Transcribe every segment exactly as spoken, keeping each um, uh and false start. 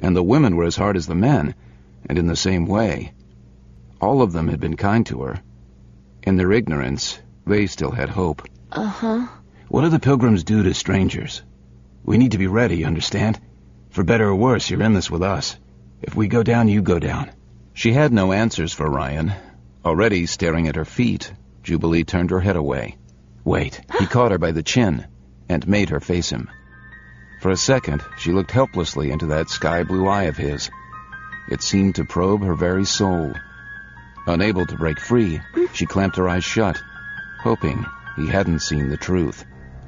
and the women were as hard as the men, and in the same way. All of them had been kind to her. In their ignorance, they still had hope. Uh-huh. What do the pilgrims do to strangers? We need to be ready, understand? For better or worse, you're in this with us. If we go down, you go down. She had no answers for Ryan. Already staring at her feet, Jubilee turned her head away. Wait, he caught her by the chin and made her face him. For a second, she looked helplessly into that sky-blue eye of his. It seemed to probe her very soul. Unable to break free, she clamped her eyes shut, hoping he hadn't seen the truth.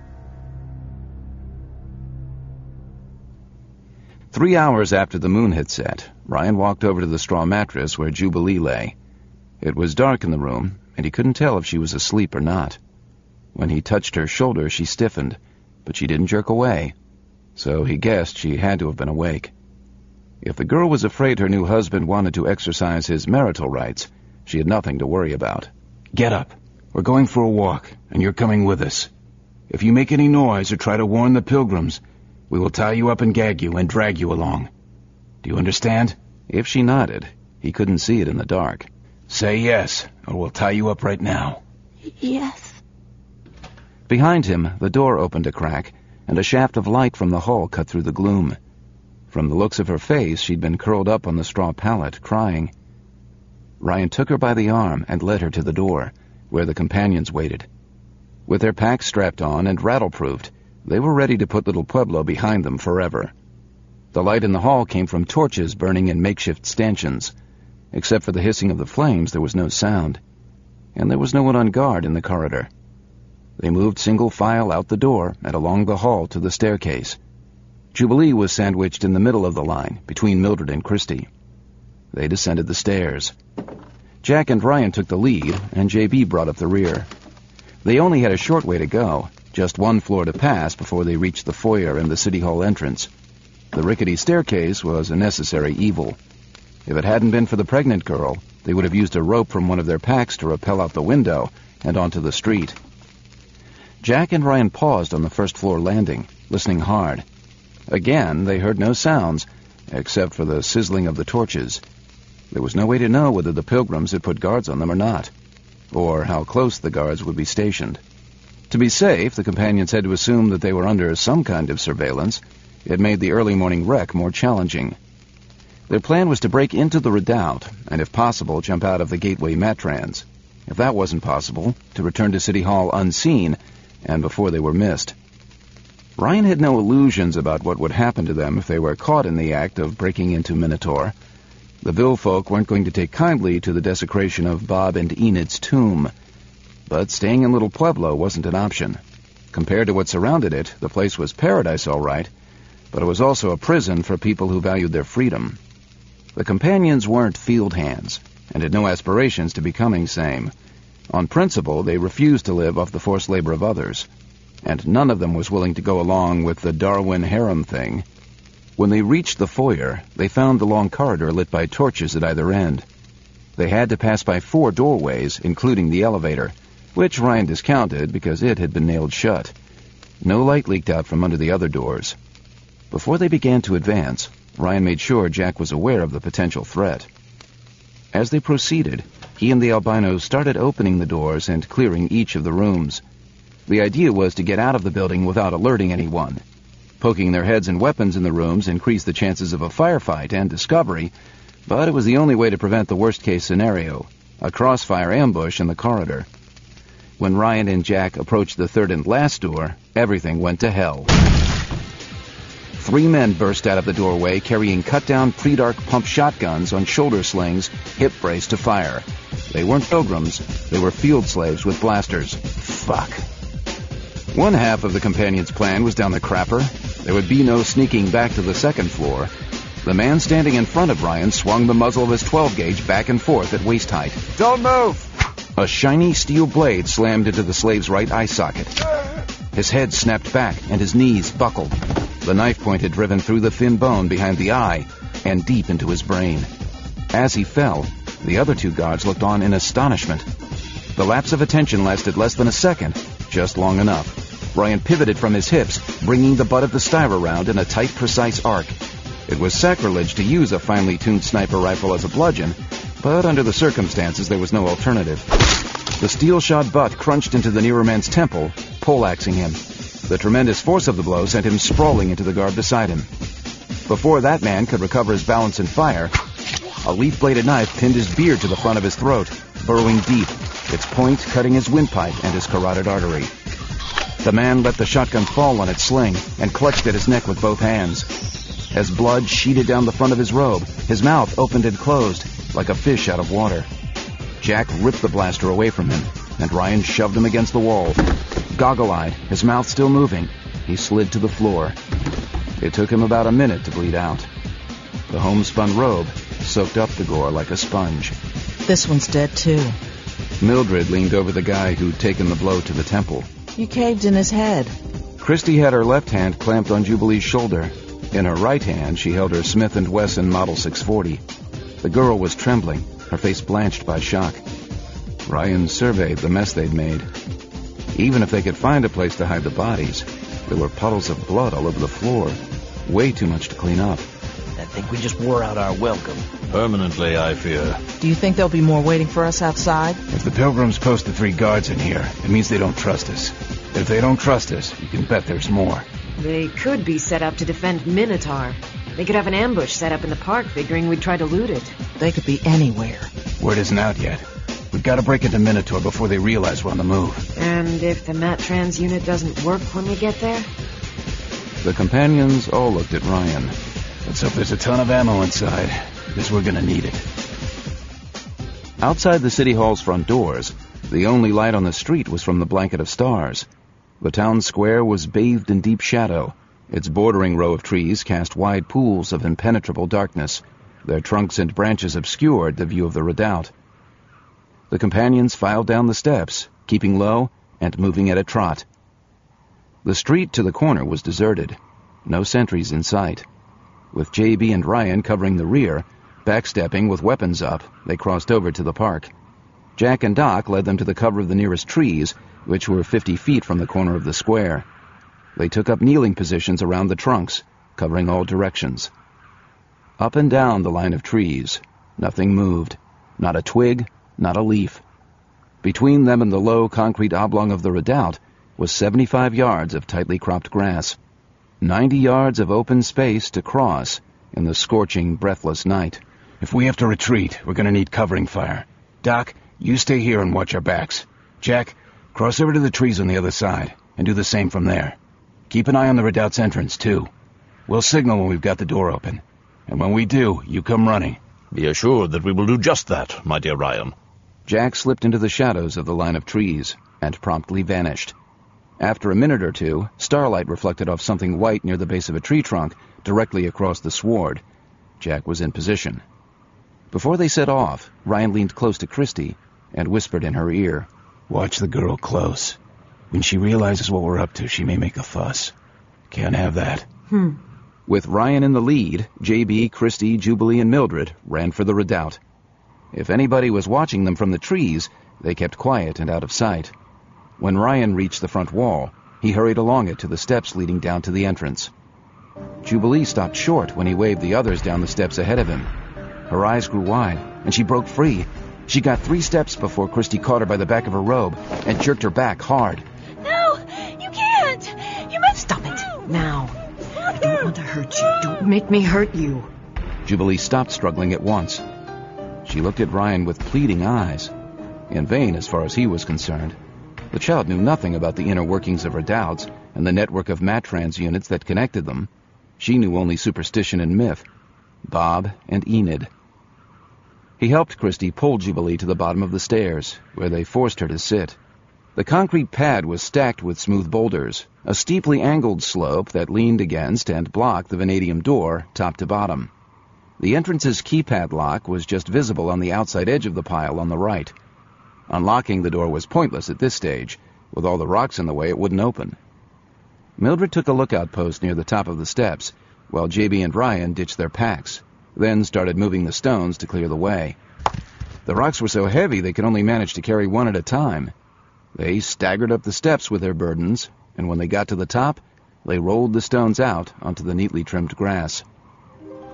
Three hours after the moon had set, Ryan walked over to the straw mattress where Jubilee lay. It was dark in the room, and he couldn't tell if she was asleep or not. When he touched her shoulder, she stiffened, but she didn't jerk away, so he guessed she had to have been awake. If the girl was afraid her new husband wanted to exercise his marital rights, she had nothing to worry about. Get up. We're going for a walk, and you're coming with us. If you make any noise or try to warn the pilgrims, we will tie you up and gag you and drag you along. Do you understand? If she nodded, he couldn't see it in the dark. Say yes, or we'll tie you up right now. Yes. Behind him, the door opened a crack, and a shaft of light from the hall cut through the gloom. From the looks of her face, she'd been curled up on the straw pallet, crying. Ryan took her by the arm and led her to the door, where the companions waited. With their packs strapped on and rattle-proofed, they were ready to put Little Pueblo behind them forever. The light in the hall came from torches burning in makeshift stanchions. Except for the hissing of the flames, there was no sound, and there was no one on guard in the corridor. They moved single file out the door and along the hall to the staircase. Jubilee was sandwiched in the middle of the line, between Mildred and Christy. They descended the stairs. Jack and Ryan took the lead, and J B brought up the rear. They only had a short way to go, just one floor to pass before they reached the foyer and the City Hall entrance. The rickety staircase was a necessary evil. If it hadn't been for the pregnant girl, they would have used a rope from one of their packs to rappel out the window and onto the street. Jack and Ryan paused on the first-floor landing, listening hard. Again, they heard no sounds, except for the sizzling of the torches. There was no way to know whether the pilgrims had put guards on them or not, or how close the guards would be stationed. To be safe, the companions had to assume that they were under some kind of surveillance. It made the early morning wreck more challenging. Their plan was to break into the redoubt, and if possible, jump out of the Gateway Matrans. If that wasn't possible, to return to City Hall unseen, and before they were missed. Ryan had no illusions about what would happen to them if they were caught in the act of breaking into Minotaur. The Ville folk weren't going to take kindly to the desecration of Bob and Enid's tomb. But staying in Little Pueblo wasn't an option. Compared to what surrounded it, the place was paradise all right, but it was also a prison for people who valued their freedom. The companions weren't field hands, and had no aspirations to becoming same. On principle, they refused to live off the forced labor of others, and none of them was willing to go along with the Darwin harem thing. When they reached the foyer, they found the long corridor lit by torches at either end. They had to pass by four doorways, including the elevator, which Ryan discounted because it had been nailed shut. No light leaked out from under the other doors. Before they began to advance, Ryan made sure Jack was aware of the potential threat. As they proceeded, he and the albinos started opening the doors and clearing each of the rooms. The idea was to get out of the building without alerting anyone. Poking their heads and weapons in the rooms increased the chances of a firefight and discovery, but it was the only way to prevent the worst-case scenario, a crossfire ambush in the corridor. When Ryan and Jack approached the third and last door, everything went to hell. Three men burst out of the doorway carrying cut-down pre-dark pump shotguns on shoulder slings, hip braced to fire. They weren't pilgrims. They were field slaves with blasters. Fuck. One half of the companions' plan was down the crapper. There would be no sneaking back to the second floor. The man standing in front of Ryan swung the muzzle of his twelve gauge back and forth at waist height. Don't move! A shiny steel blade slammed into the slave's right eye socket. His head snapped back and his knees buckled. The knife point had driven through the thin bone behind the eye and deep into his brain. As he fell, the other two guards looked on in astonishment. The lapse of attention lasted less than a second, just long enough. Ryan pivoted from his hips, bringing the butt of the styro round in a tight, precise arc. It was sacrilege to use a finely tuned sniper rifle as a bludgeon, but under the circumstances there was no alternative. The steel-shod butt crunched into the nearer man's temple, poleaxing him. The tremendous force of the blow sent him sprawling into the guard beside him. Before that man could recover his balance and fire, a leaf-bladed knife pinned his beard to the front of his throat, burrowing deep, its point cutting his windpipe and his carotid artery. The man let the shotgun fall on its sling and clutched at his neck with both hands. As blood sheeted down the front of his robe, his mouth opened and closed, like a fish out of water. Jack ripped the blaster away from him, and Ryan shoved him against the wall. Goggle-eyed, his mouth still moving, he slid to the floor. It took him about a minute to bleed out. The homespun robe soaked up the gore like a sponge. This one's dead, too. Mildred leaned over the guy who'd taken the blow to the temple. You caved in his head. Christy had her left hand clamped on Jubilee's shoulder. In her right hand, she held her Smith and Wesson Model six forty. The girl was trembling, her face blanched by shock. Ryan surveyed the mess they'd made. Even if they could find a place to hide the bodies, there were puddles of blood all over the floor. Way too much to clean up. I think we just wore out our welcome. Permanently, I fear. Do you think there'll be more waiting for us outside? If the Pilgrims post the three guards in here, it means they don't trust us. If they don't trust us, you can bet there's more. They could be set up to defend Minotaur. They could have an ambush set up in the park, figuring we'd try to loot it. They could be anywhere. Word isn't out yet. We've got to break into Minotaur before they realize we're on the move. And if the Mat-Trans unit doesn't work when we get there? The companions all looked at Ryan. Let's hope there's a ton of ammo inside, because we're gonna need it. Outside the city hall's front doors, the only light on the street was from the blanket of stars. The town square was bathed in deep shadow. Its bordering row of trees cast wide pools of impenetrable darkness. Their trunks and branches obscured the view of the redoubt. The companions filed down the steps, keeping low and moving at a trot. The street to the corner was deserted. No sentries in sight. With J B and Ryan covering the rear, backstepping with weapons up, they crossed over to the park. Jack and Doc led them to the cover of the nearest trees, which were fifty feet from the corner of the square. They took up kneeling positions around the trunks, covering all directions. Up and down the line of trees, nothing moved. Not a twig, not a leaf. Between them and the low concrete oblong of the redoubt was seventy-five yards of tightly cropped grass. Ninety yards of open space to cross in the scorching, breathless night. If we have to retreat, we're gonna need covering fire. Doc, you stay here and watch our backs. Jack, cross over to the trees on the other side, and do the same from there. Keep an eye on the redoubt's entrance, too. We'll signal when we've got the door open. And when we do, you come running. Be assured that we will do just that, my dear Ryan. Jack slipped into the shadows of the line of trees, and promptly vanished. After a minute or two, starlight reflected off something white near the base of a tree trunk, directly across the sward. Jack was in position. Before they set off, Ryan leaned close to Christy and whispered in her ear. Watch the girl close. When she realizes what we're up to, she may make a fuss. Can't have that. Hmm. With Ryan in the lead, J B, Christy, Jubilee, and Mildred ran for the redoubt. If anybody was watching them from the trees, they kept quiet and out of sight. When Ryan reached the front wall, he hurried along it to the steps leading down to the entrance. Jubilee stopped short when he waved the others down the steps ahead of him. Her eyes grew wide, and she broke free. She got three steps before Christy caught her by the back of her robe and jerked her back hard. No, you can't. You must stop it now. I don't want to hurt you. Don't make me hurt you. Jubilee stopped struggling at once. She looked at Ryan with pleading eyes. In vain, as far as he was concerned. The child knew nothing about the inner workings of redoubts and the network of Mat-Trans units that connected them. She knew only superstition and myth. Bob and Enid. He helped Christy pull Jubilee to the bottom of the stairs, where they forced her to sit. The concrete pad was stacked with smooth boulders, a steeply angled slope that leaned against and blocked the vanadium door, top to bottom. The entrance's keypad lock was just visible on the outside edge of the pile on the right. Unlocking the door was pointless at this stage. With all the rocks in the way, it wouldn't open. Mildred took a lookout post near the top of the steps, while J B and Ryan ditched their packs, then started moving the stones to clear the way. The rocks were so heavy they could only manage to carry one at a time. They staggered up the steps with their burdens, and when they got to the top, they rolled the stones out onto the neatly trimmed grass.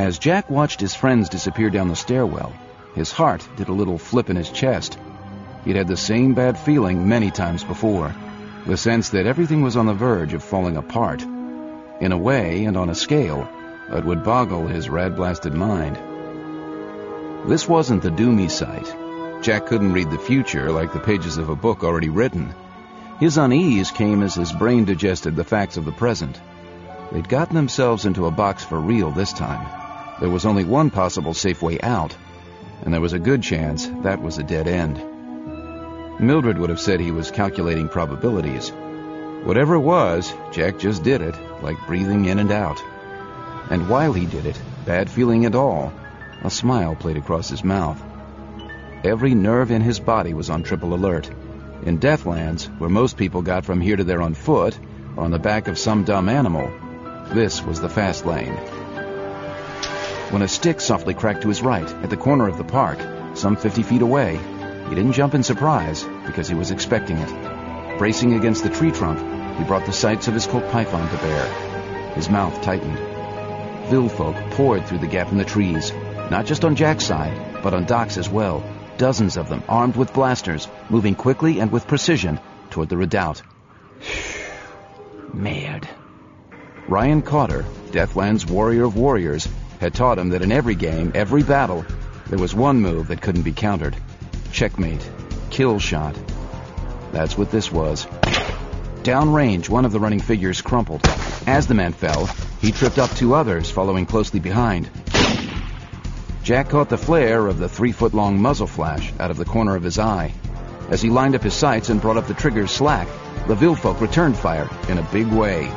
As Jack watched his friends disappear down the stairwell, his heart did a little flip in his chest. He'd had the same bad feeling many times before, the sense that everything was on the verge of falling apart. In a way, and on a scale, that would boggle his rad-blasted mind. This wasn't the doomy sight. Jack couldn't read the future like the pages of a book already written. His unease came as his brain digested the facts of the present. They'd gotten themselves into a box for real this time. There was only one possible safe way out, and there was a good chance that was a dead end. Mildred would have said he was calculating probabilities. Whatever it was, Jack just did it, like breathing in and out. And while he did it, bad feeling and all, a smile played across his mouth. Every nerve in his body was on triple alert. In Deathlands, where most people got from here to there on foot, or on the back of some dumb animal, this was the fast lane. When a stick softly cracked to his right, at the corner of the park, some fifty feet away, he didn't jump in surprise, because he was expecting it. Bracing against the tree trunk, he brought the sights of his Colt Python to bear. His mouth tightened. Villfolk poured through the gap in the trees, not just on Jack's side, but on Doc's as well. Dozens of them, armed with blasters, moving quickly and with precision toward the redoubt. Mad. Ryan Cotter, Deathland's warrior of warriors, had taught him that in every game, every battle, there was one move that couldn't be countered. Checkmate. Kill shot. That's what this was. Downrange, one of the running figures crumpled. As the man fell, he tripped up two others, following closely behind. Jack caught the flare of the three-foot-long muzzle flash out of the corner of his eye. As he lined up his sights and brought up the trigger's slack, the Villfolk returned fire in a big way.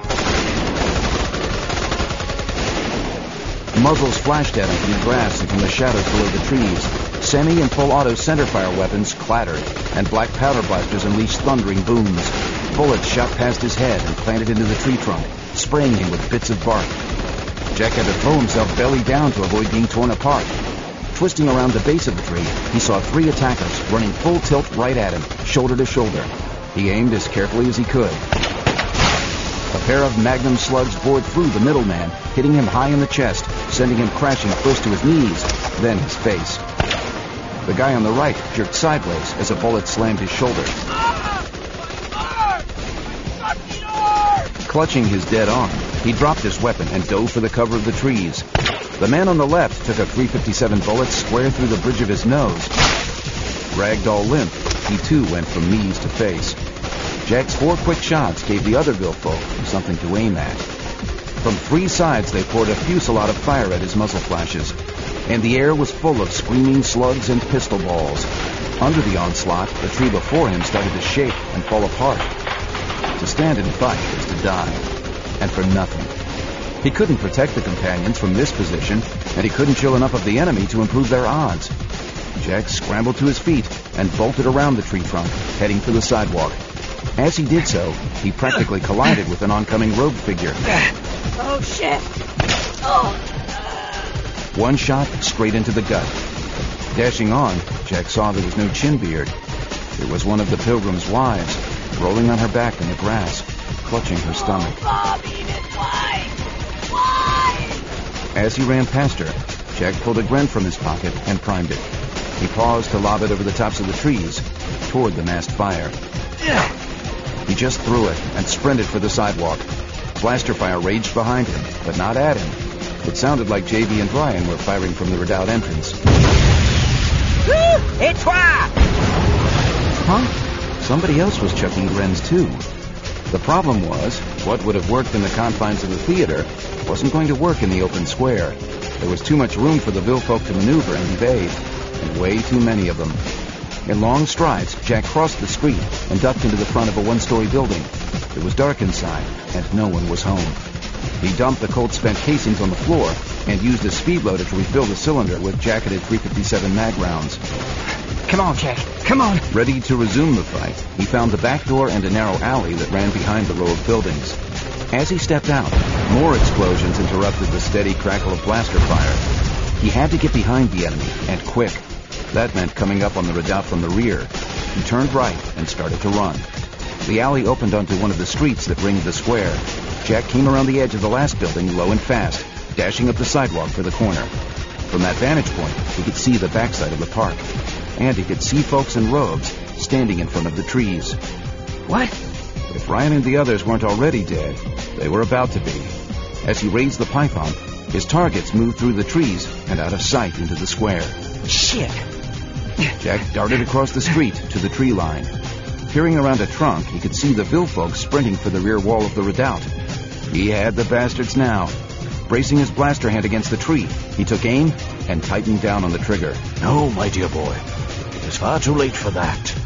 Muzzles flashed at him from the grass and from the shadows below the trees. Semi- and full-auto centerfire weapons clattered, and black powder blasters unleashed thundering booms. Bullets shot past his head and planted into the tree trunk, spraying him with bits of bark. Jack had to throw himself belly down to avoid being torn apart. Twisting around the base of the tree, he saw three attackers running full tilt right at him, shoulder to shoulder. He aimed as carefully as he could. A pair of magnum slugs bored through the middleman, hitting him high in the chest, sending him crashing first to his knees, then his face. The guy on the right jerked sideways as a bullet slammed his shoulder. Clutching his dead arm, he dropped his weapon and dove for the cover of the trees. The man on the left took a three fifty-seven bullet square through the bridge of his nose. Ragdoll limp, he too went from knees to face. Jack's four quick shots gave the other Villfolk something to aim at. From three sides they poured a fusillade of fire at his muzzle flashes, and the air was full of screaming slugs and pistol balls. Under the onslaught, the tree before him started to shake and fall apart. To stand and fight was to die, and for nothing. He couldn't protect the companions from this position, and he couldn't chill enough of the enemy to improve their odds. Jack scrambled to his feet and bolted around the tree trunk, heading for the sidewalk. As he did so, he practically collided with an oncoming robed figure. Oh, shit. Oh. One shot straight into the gut. Dashing on, Jack saw there was no chin beard. It was one of the Pilgrim's wives, rolling on her back in the grass, clutching her stomach. Oh, Bobby, that's why? Why? As he ran past her, Jack pulled a Gren from his pocket and primed it. He paused to lob it over the tops of the trees, toward the massed fire. He just threw it and sprinted for the sidewalk. Blaster fire raged behind him, but not at him. It sounded like J V and Ryan were firing from the redoubt entrance. Et toi! Huh? Somebody else was chucking Grens too. The problem was, what would have worked in the confines of the theater wasn't going to work in the open square. There was too much room for the Villfolk to maneuver and evade, and way too many of them. In long strides, Jack crossed the street and ducked into the front of a one-story building. It was dark inside, and no one was home. He dumped the cold spent casings on the floor and used a speed loader to refill the cylinder with jacketed three fifty-seven mag rounds. Come on, Jack. Come on. Ready to resume the fight, he found the back door and a narrow alley that ran behind the row of buildings. As he stepped out, more explosions interrupted the steady crackle of blaster fire. He had to get behind the enemy, and quick. That meant coming up on the redoubt from the rear. He turned right and started to run. The alley opened onto one of the streets that ringed the square. Jack came around the edge of the last building low and fast, dashing up the sidewalk for the corner. From that vantage point, he could see the backside of the park, and he could see folks in robes standing in front of the trees. What? If Ryan and the others weren't already dead, they were about to be. As he raised the python, his targets moved through the trees and out of sight into the square. Shit. Jack darted across the street to the tree line. Peering around a trunk, he could see the Vil folks sprinting for the rear wall of the redoubt. He had the bastards now. Bracing his blaster hand against the tree, he took aim and tightened down on the trigger. No, my dear boy. It is far too late for that.